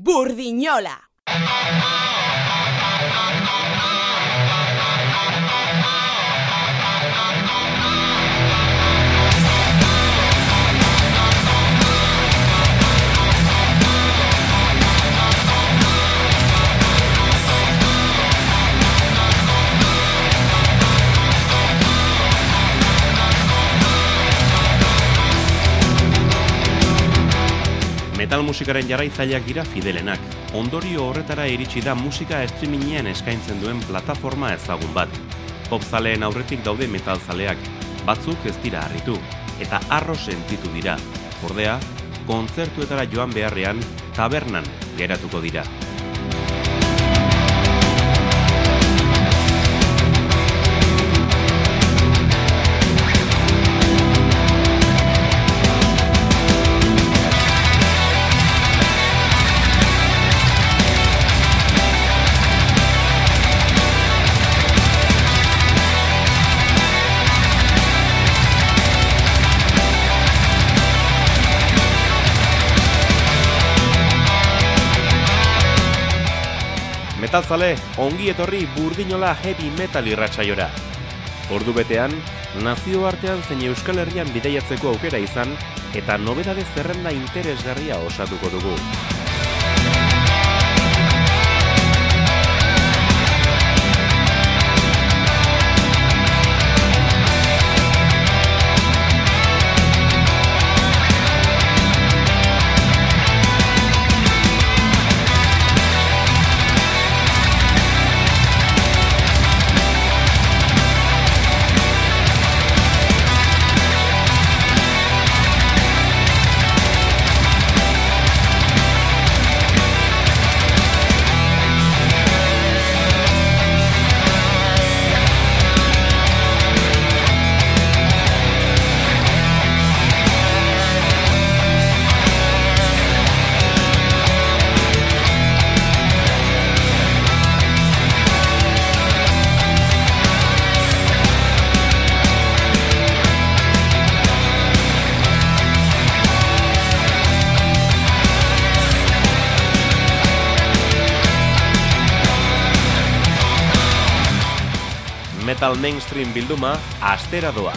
Burdinola. Metal musikaren jarraitzaileak dira fidelenak. Ondorio horretara iritsi da musika streamingean eskaintzen duen plataforma ezagun bat. Popzaleen aurretik daude metalzaleak, batzuk ez dira harritu, eta harro sentitu dira. Ordea, kontzertuetara joan beharrean, tabernan geratuko dira. Metalzale, ongi etorri Burdinola heavy metal irratsaiora. Ordu betean, nazioartean zein Euskal Herrian bidaiatzeko aukera izan eta nobedade zerrenda interesgarria osatuko dugu. Metal mainstream bilduma astera doa.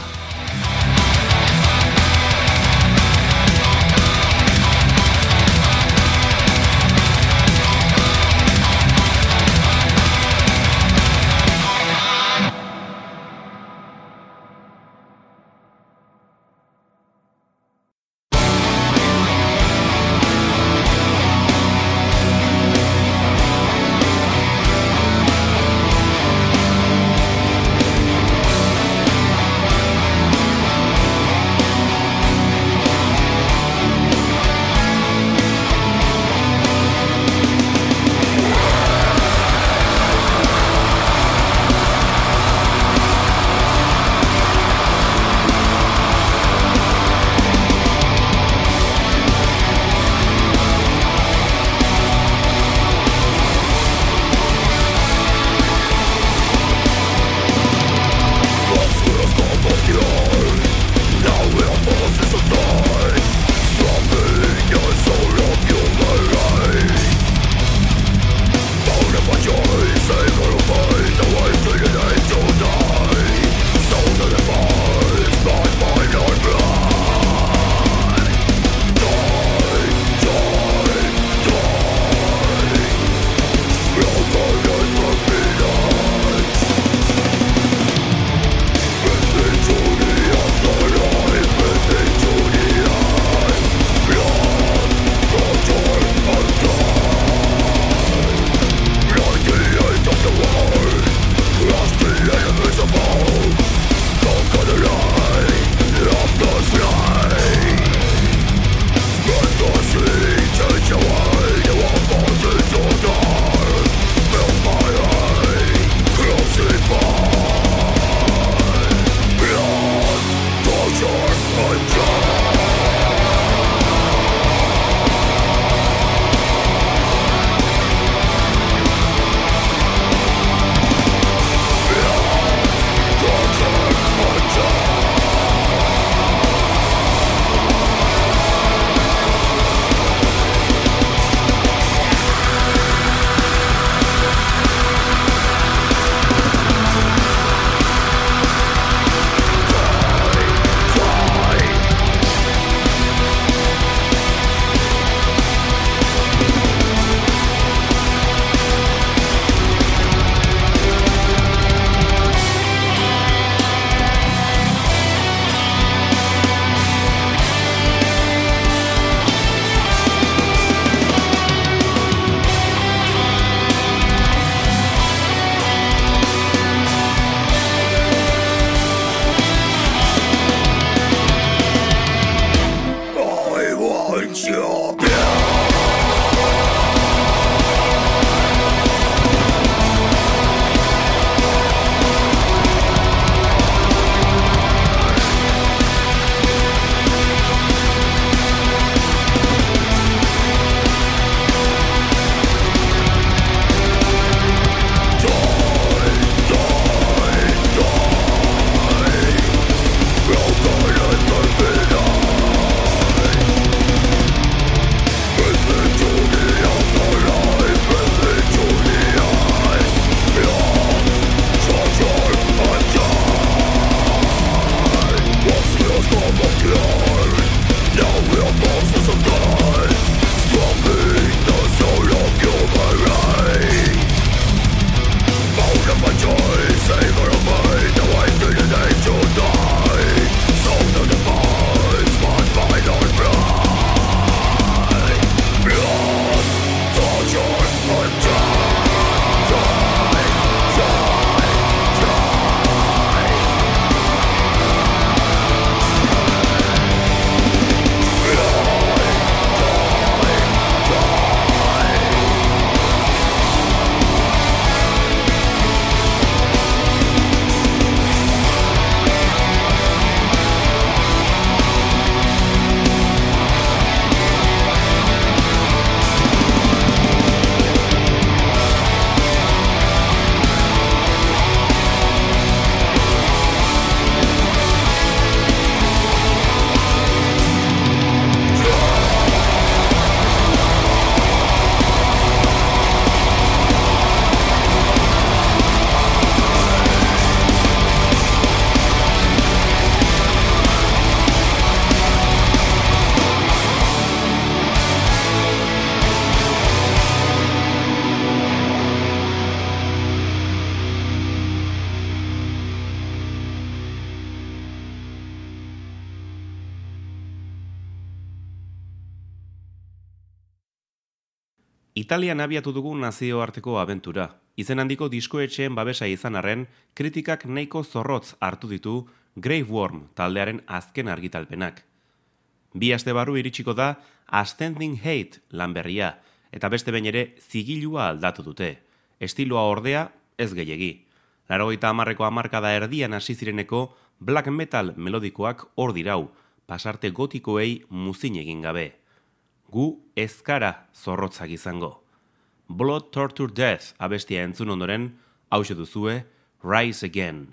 Italian abiatu dugu nazioarteko abentura. Izen handiko diskoetxeen babesa izan arren, kritikak nahiko zorrotz hartu ditu Grave Worm taldearen azken argitalpenak. 2 aste barru iritsiko da Ascending Hate lan berria, eta beste behin ere zigilua aldatu dute. Estiloa ordea ez gehiegi. 80ko hamarkada erdian hasi zireneko black metal melodikoak hor dirau, pasarte gotikoei muzin egin gabe. Gu ezkara zorrotzak izango. Blood Torture Death abestia entzun ondoren, hauxe duzue, Rise Again.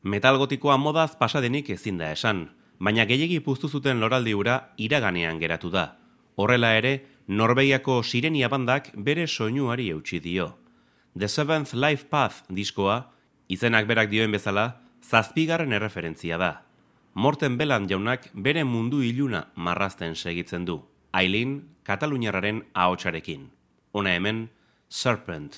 Metal gotikoa modaz pasadenik ezin da esan, baina gehiegi puztu zuten loraldi hura iraganean geratu da. Horrela ere, Norvegiako Sirenia bandak bere soinuari eutsi dio. The Seventh Life Path diskoa, izenak berak dioen bezala, 7. erreferentzia da. Morten Beland jaunak bere mundu iluna marrazten segitzen du. Aileen, kataluniarraren ahotsarekin. Hona hemen, Serpent.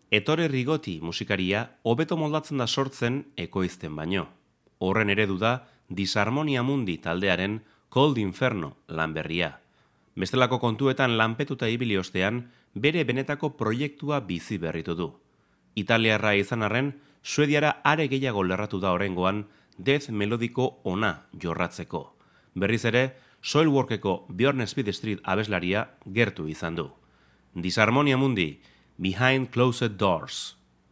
Ettore Rigoti musikaria hobeto moldatzen da sortzen ekoizten baino. Horren eredu da Disharmonia Mundi taldearen Cold Inferno lan berria. Bestelako kontuetan lanpetuta ibili ostean, bere benetako proiektua bizi berritu du. Italiarra izan arren, Suediara are gehiago lerratu da oraingoan death melodiko ona jorratzeko. Berriz ere, Soilworkeko Björn Speed Street abeslaria gertu izan du. Disharmonia Mundi, Behind Closed Doors.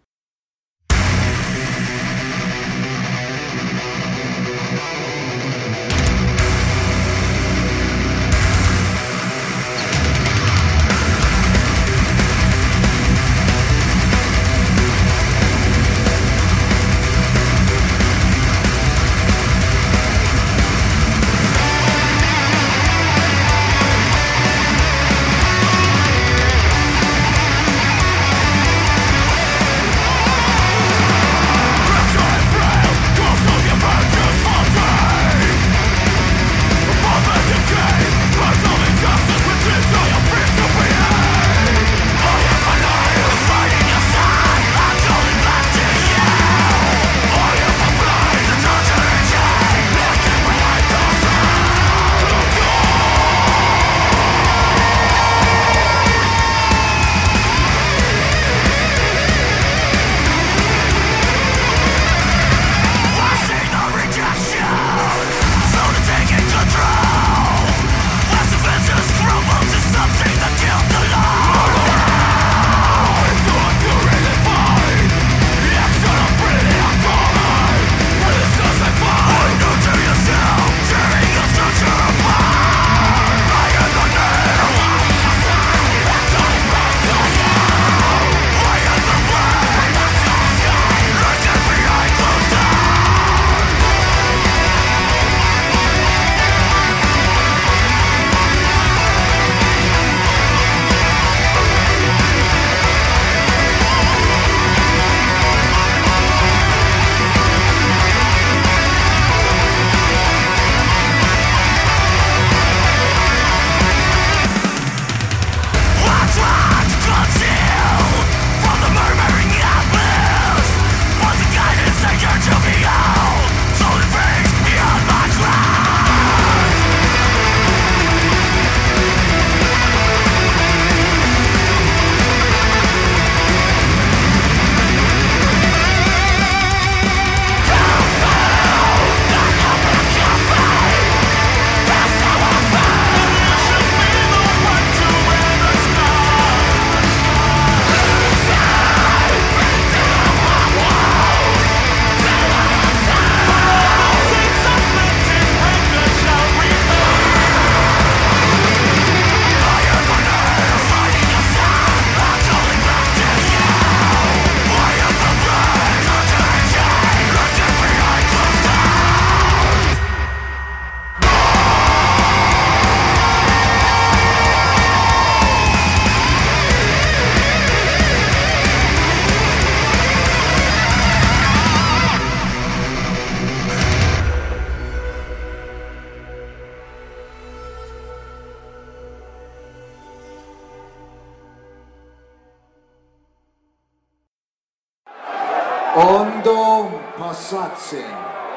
Ondo pasatzen.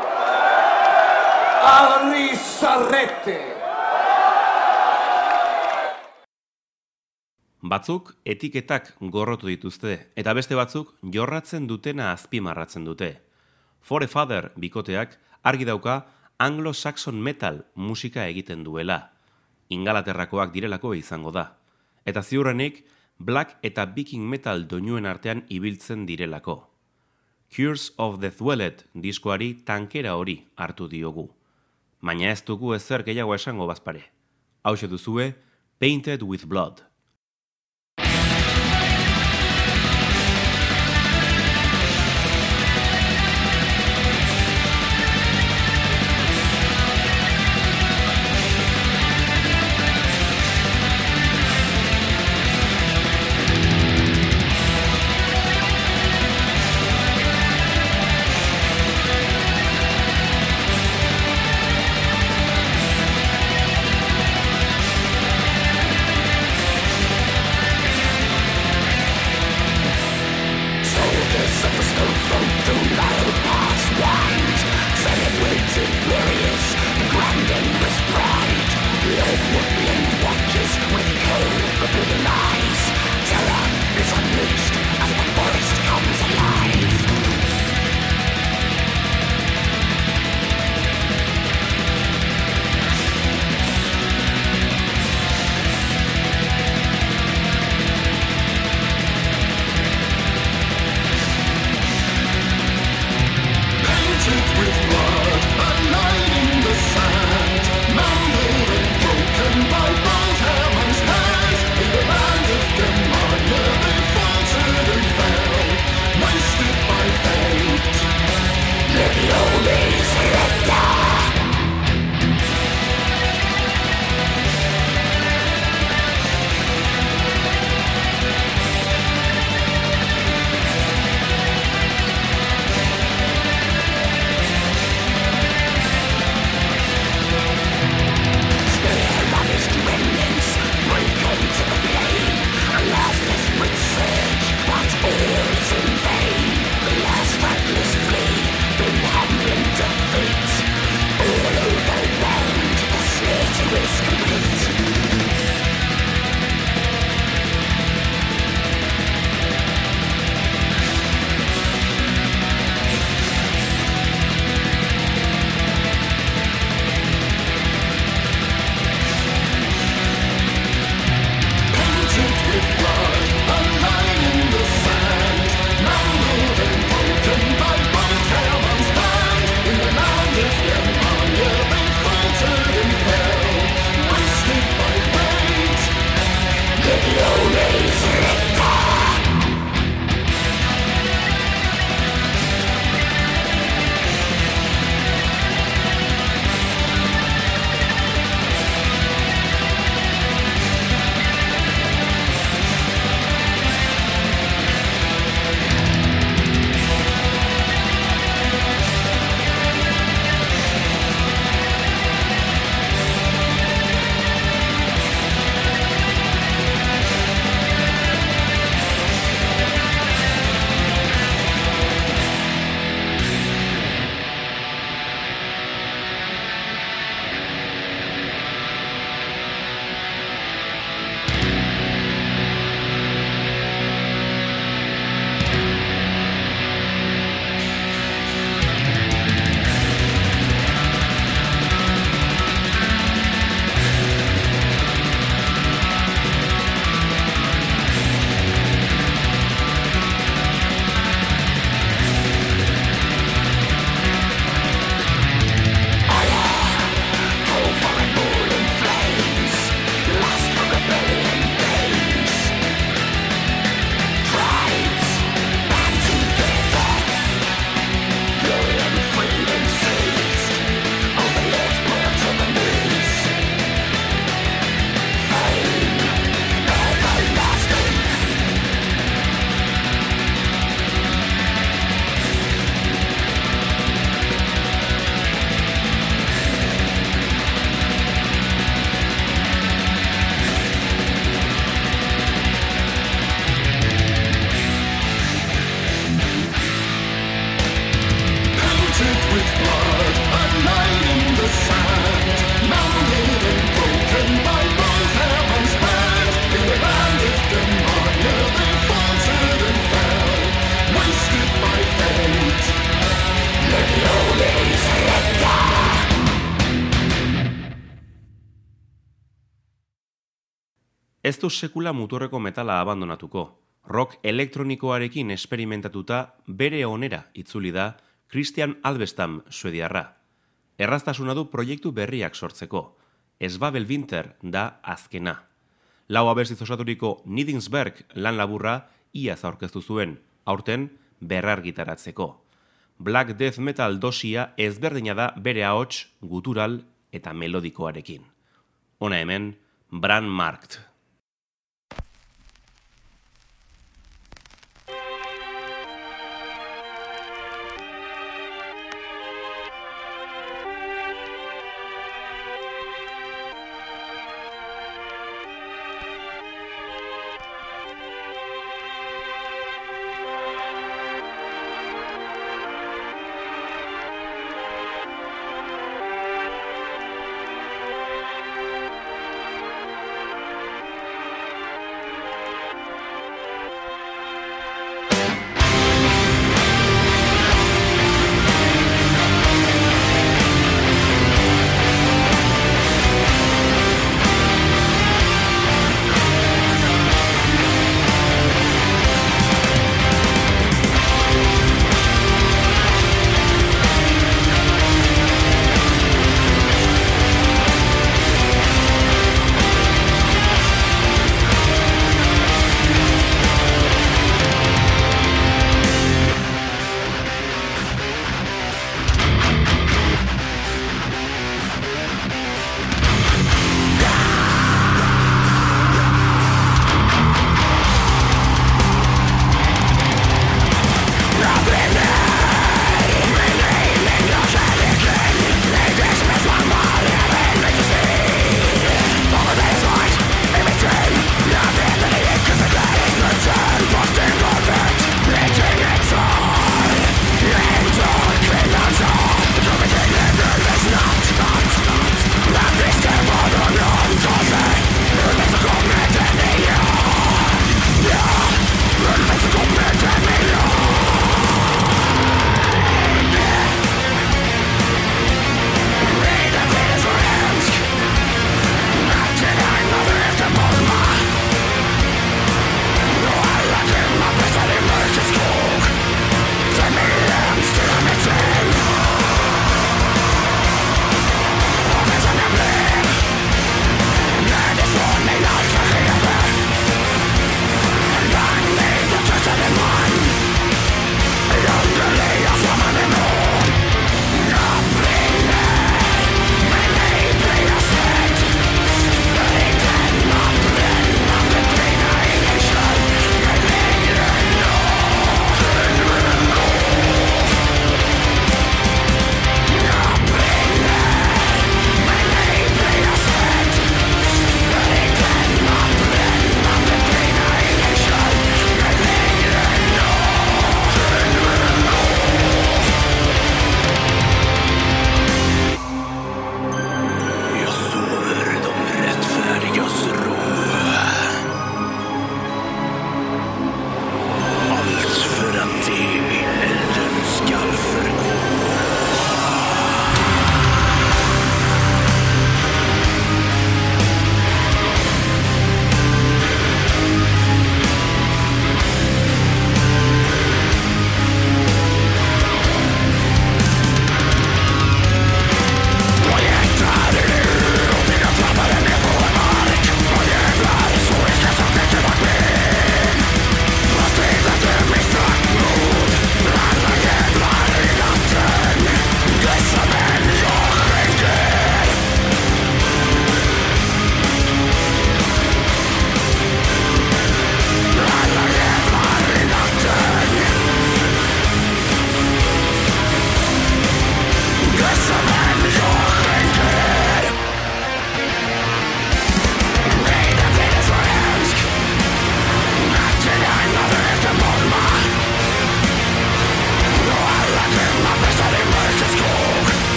Arri zarrete. Batzuk etiketak gorrotu dituzte, eta beste batzuk jorratzen dutena azpimarratzen dute. Forefather bikoteak argi dauka Anglo-Saxon metal musika egiten duela. Ingalaterrakoak direlako izango da. Eta ziurrenik, black eta viking metal doinuen artean ibiltzen direlako. Curse of the Dweller diskoari tankera hori hartu diogu. Baina ez dugu ezer gehiago esango bazpare. Hauxe duzue, Painted with Blood. Ez du sekula muturreko metala abandonatuko. Rock elektronikoarekin esperimentatuta bere onera itzuli da Christian Alvestam suediarra. Erraztasuna du proiektu berriak sortzeko. Esbabel Winter da azkena. 4 abestiz osaturiko Nidingsberg lan laburra iaz aurkeztu zuen, aurten berrargitaratzeko. Black Death Metal dosia ezberdina da bere ahots, gutural eta melodikoarekin. Hona hemen, Brandmarkt.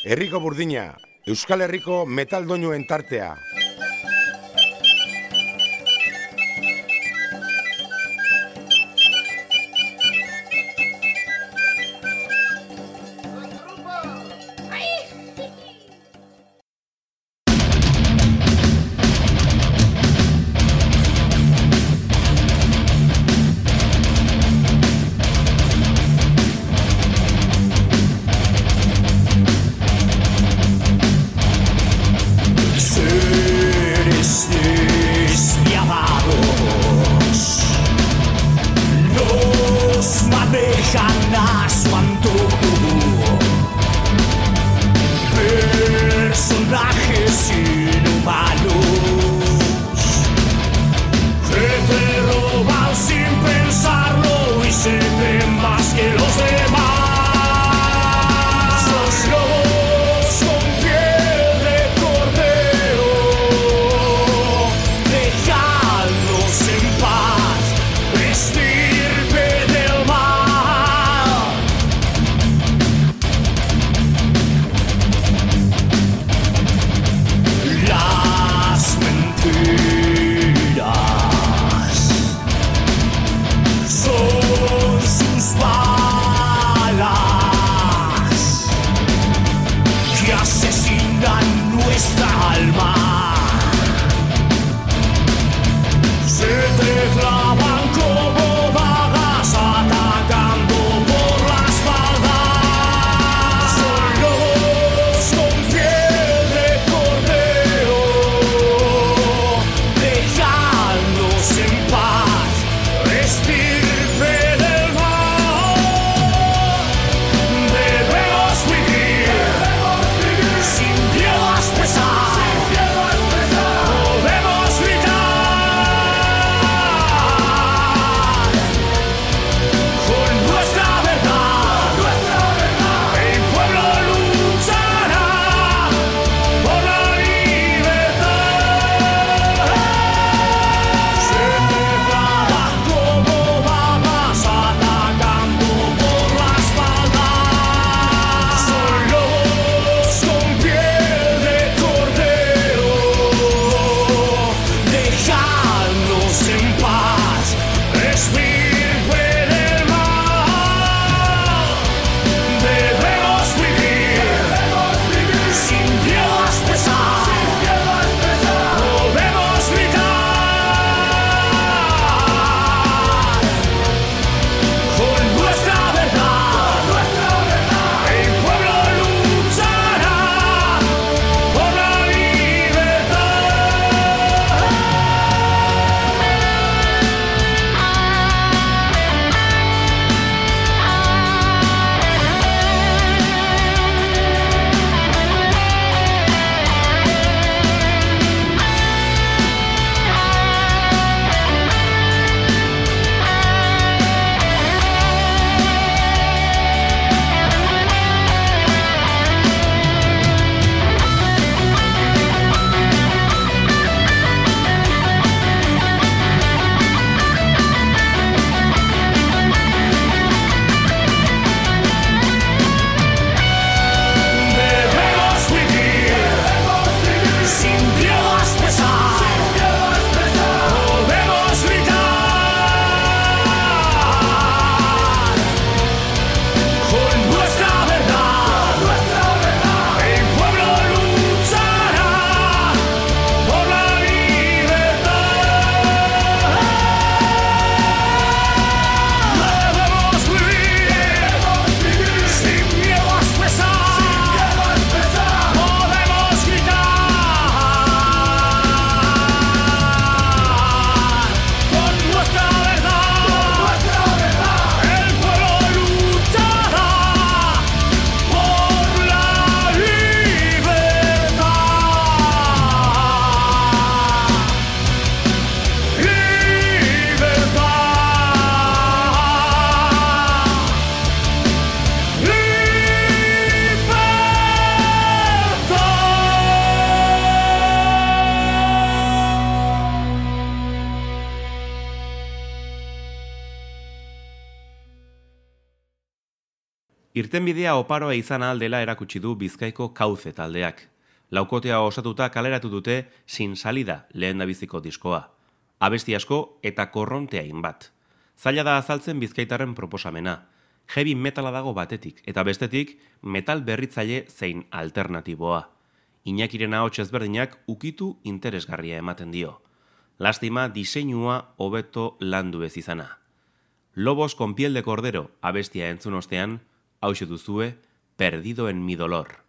Herriko burdina, Euskal Herriko metal doinuen tartea. Irtenbidea oparoa izan aldela erakutsi du Bizkaiko Kauze taldeak. Laukotea osatuta kaleratu dute Sin Salida lehendabiziko diskoa. Abesti asko eta korrontea bat. Zaila da azaltzen bizkaitarren proposamena. Heavy metala dago batetik, eta bestetik metal berritzaile zein alternatiboa. Iñakiren ahots ezberdinak ukitu interesgarria ematen dio. Lastima diseinua hobeto landu ez izana. Lobos con piel de cordero abestia entzun ostean, hauxe duzue, Perdido en mi dolor.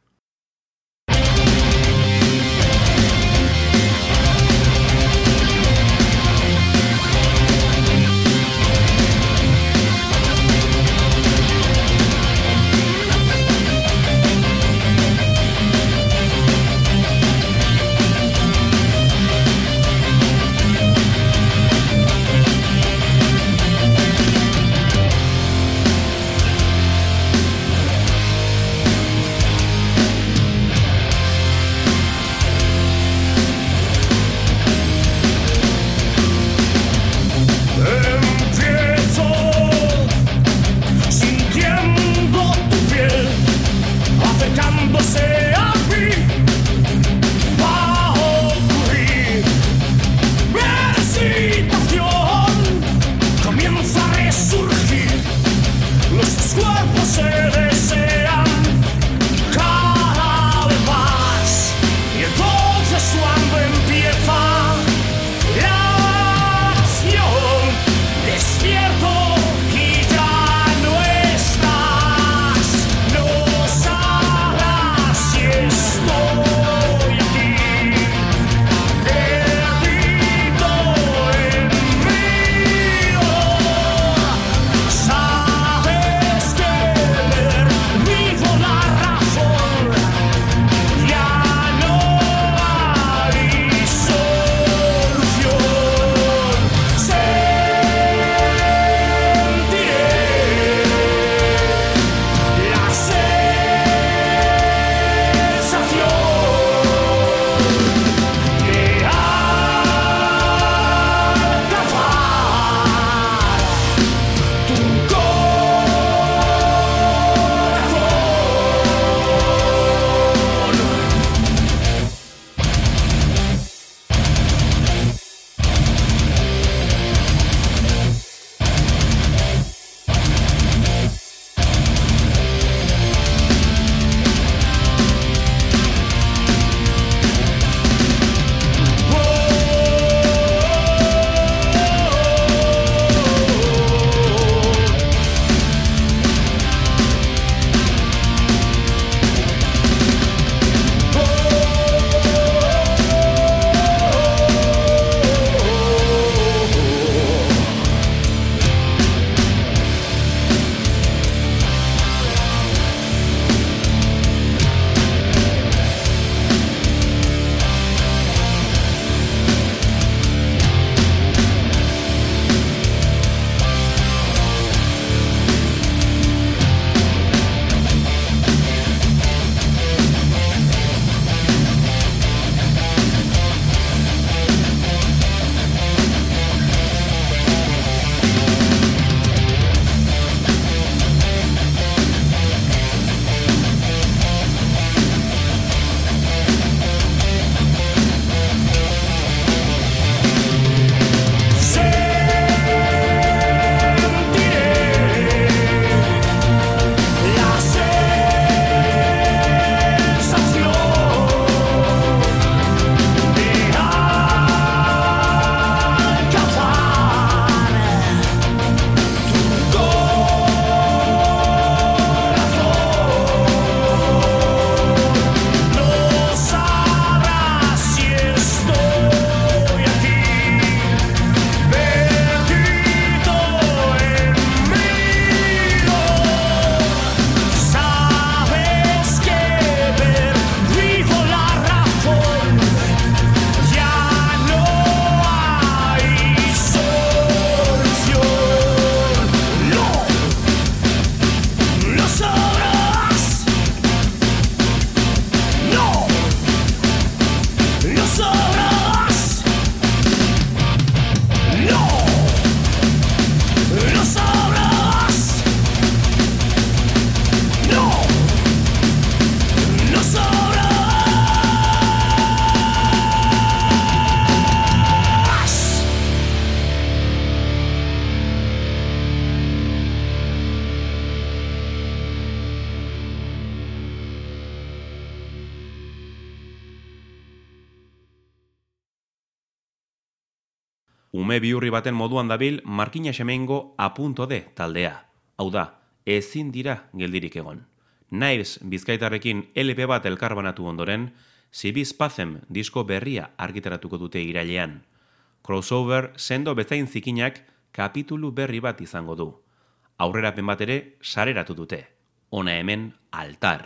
Ume bihurri baten moduan dabil Markina Xemengo A.D taldea. Hau da, ezin dira geldirik egon. Naiz bizkaitarrekin LP bat elkarbanatu ondoren, Zibiz Pazem disko berria argitaratuko dute irailean. Crossover sendo bezain zikinak kapitulu berri bat izango du. Aurrerapen bat ere sareratu dute. Hona hemen Altar.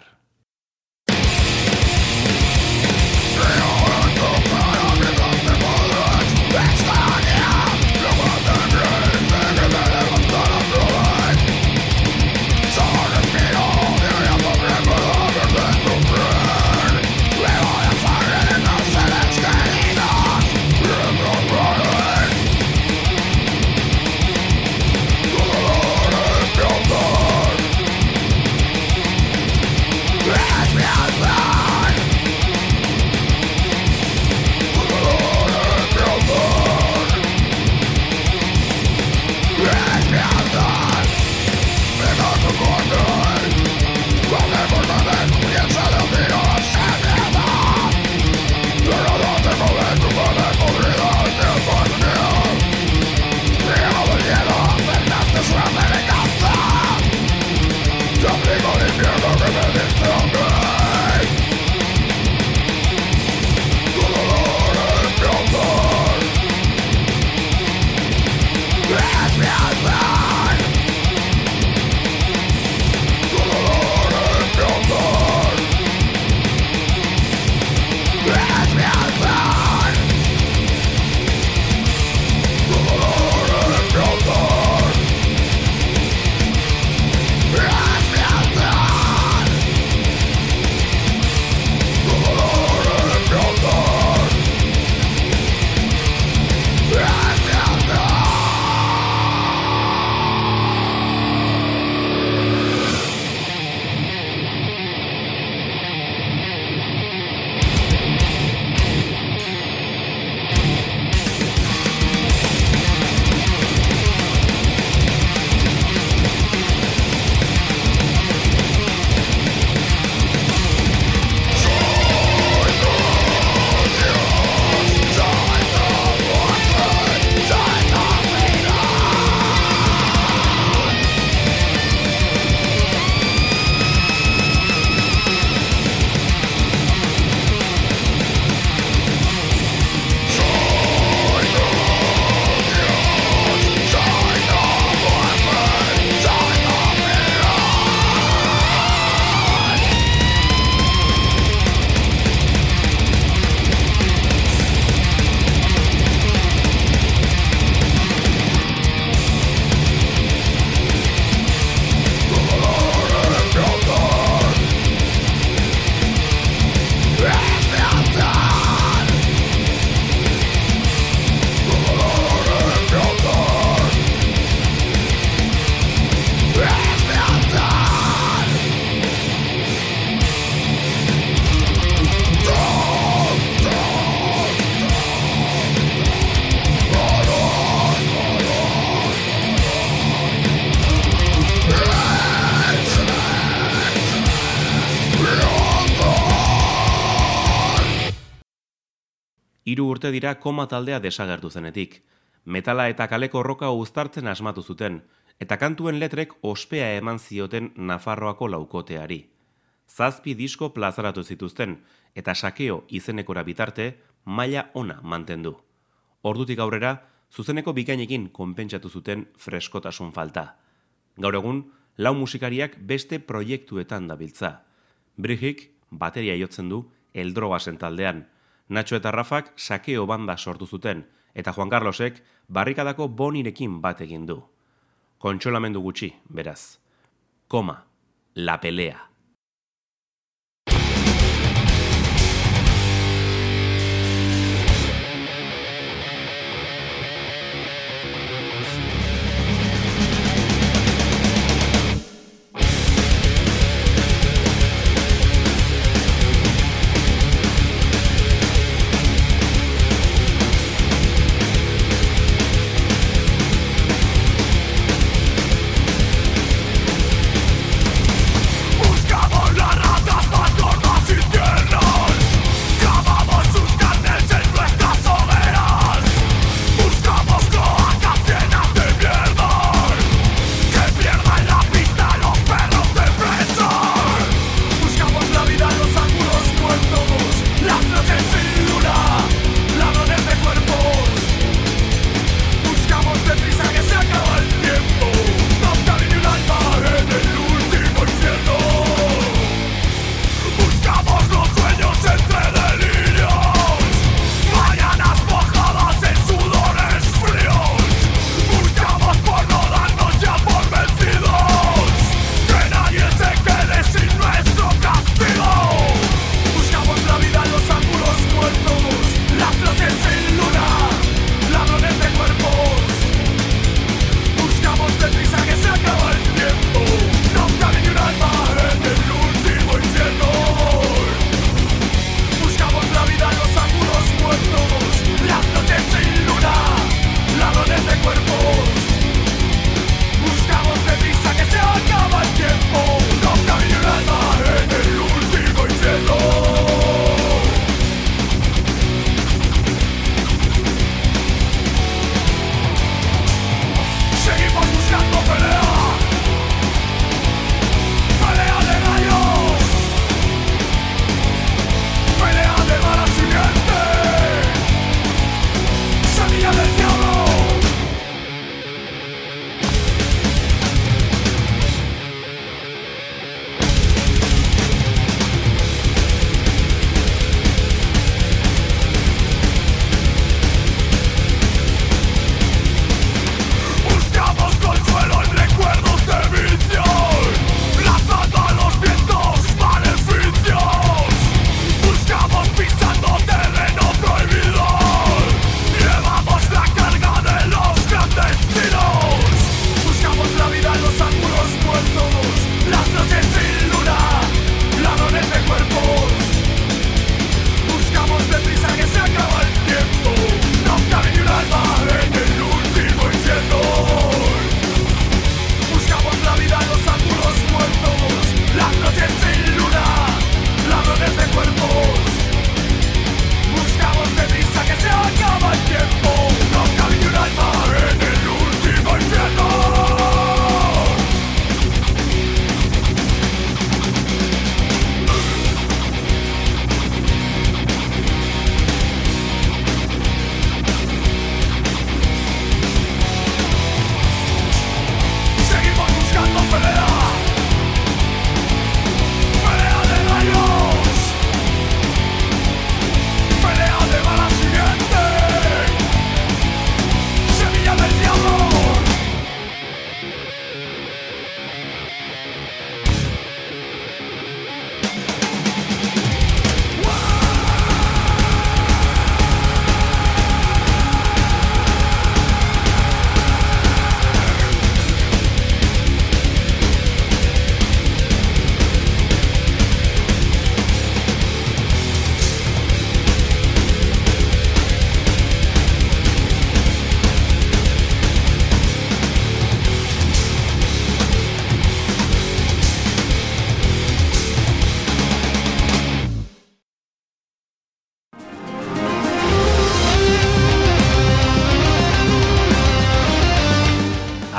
Hiru urte dira Koma taldea desagertu zenetik. Metala eta kaleko roka uztartzen asmatu zuten, eta kantuen letrek ospea eman zioten Nafarroako laukoteari. 7 disko plazaratu zituzten, eta Sakeo izenekora bitarte maila ona mantendu. Ordutik aurrera, zuzeneko bikainekin konpentsatu zuten freskotasun falta. Gaur egun, 4 musikariak beste proiektuetan dabiltza. Brigik bateria jotzen du Eldrogasen taldean, Nacho eta Rafak Sakeo banda sortu zuten, eta Juan Carlosek barrikadako Bonirekin bat egin du. Kontsolamendu gutxi, beraz. Koma, la pelea. Busca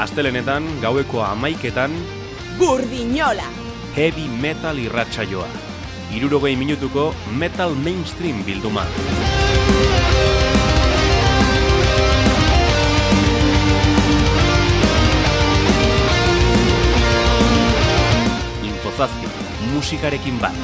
Astelenetan, gaueko 11etan, Burdinola! Heavy Metal irratsaioa. 60 minutuko Metal Mainstream bilduma. Infozazpi, musikarekin bat.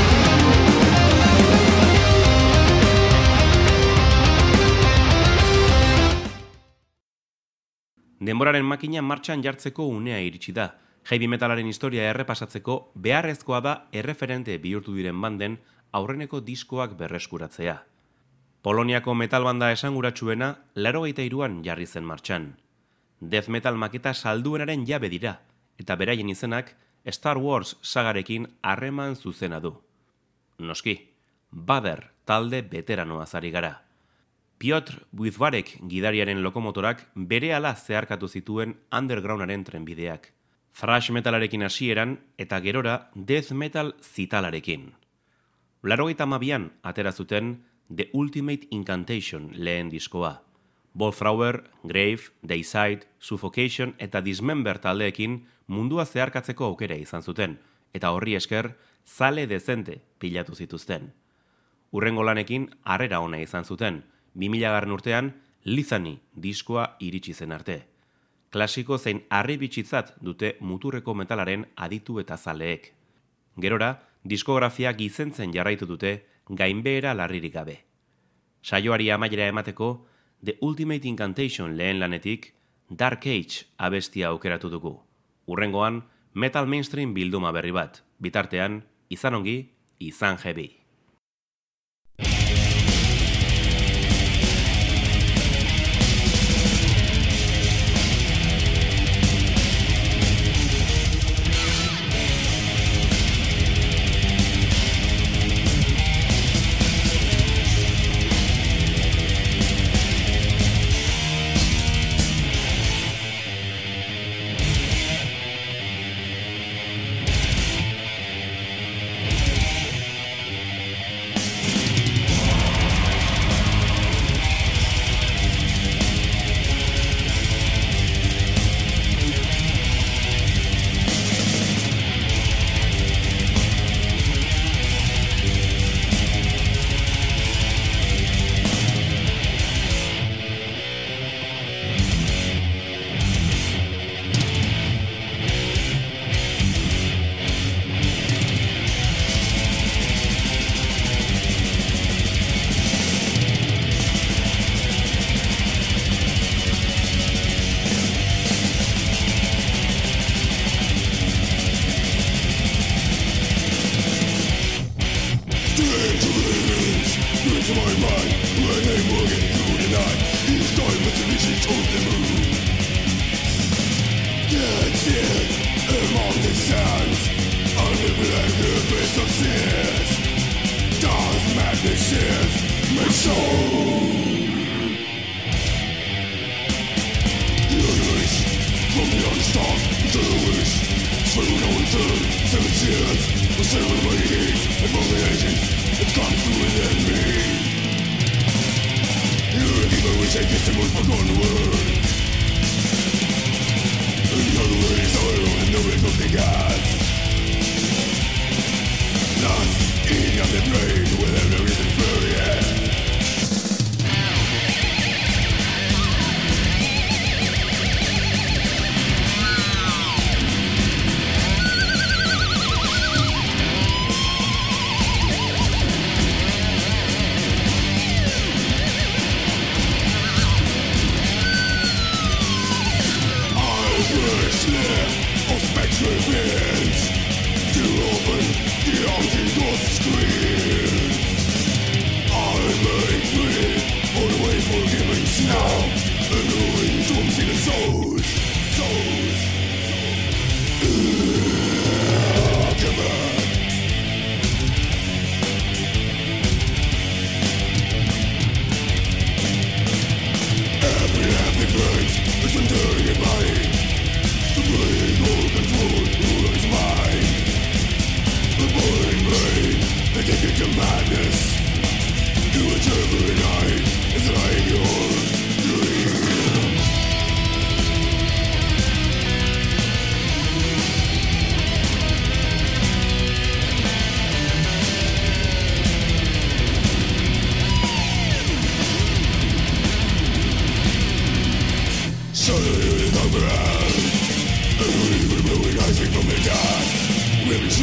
Denboraren makina martxan jartzeko unea iritsi da. Heavy metalaren historia errepasatzeko beharrezkoa da erreferente bihurtu diren banden aurreneko diskoak berreskuratzea. Poloniako metal banda esanguratsuena 83an jarri zen martxan. Death metal maketa salduenaren jabe dira, eta beraien izenak Star Wars sagarekin harreman zuzena du. Noski, Bader talde veteranoaz ari gara. Piotr Buizbarek gidariaren lokomotorak berehala zeharkatu zituen undergroundaren trenbideak. Thrash metalarekin hasieran eta gerora death metal zitalarekin. 82an atera zuten The Ultimate Incantation lehen diskoa. Wolfrauer, Grave, Dayside, Suffocation eta Dismember taldeekin mundua zeharkatzeko aukera izan zuten, eta horri esker zale dezente pilatu zituzten. Hurrengo lanekin harrera ona izan zuten, 2000 urtean Lizani diskoa iritsi zen arte. Klasiko zein harribitxitzat dute muturreko metalaren aditu eta zaleek. Gerora, diskografia gizentzen jarraitu dute gainbehera larririk gabe. Saioari amaiera emateko, The Ultimate Incantation lehen lanetik Dark Age abestia aukeratu dugu. Hurrengoan, Metal Mainstream bilduma berri bat. Bitartean, izan ongi, izan heavy.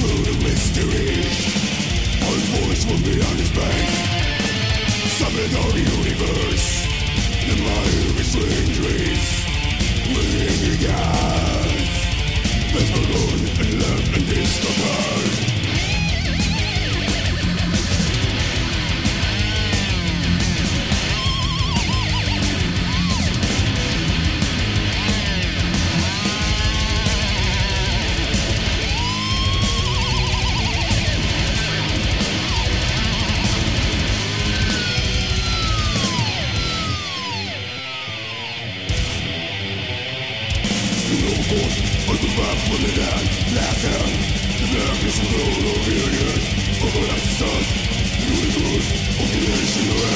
Of the sun, the universe, of the nation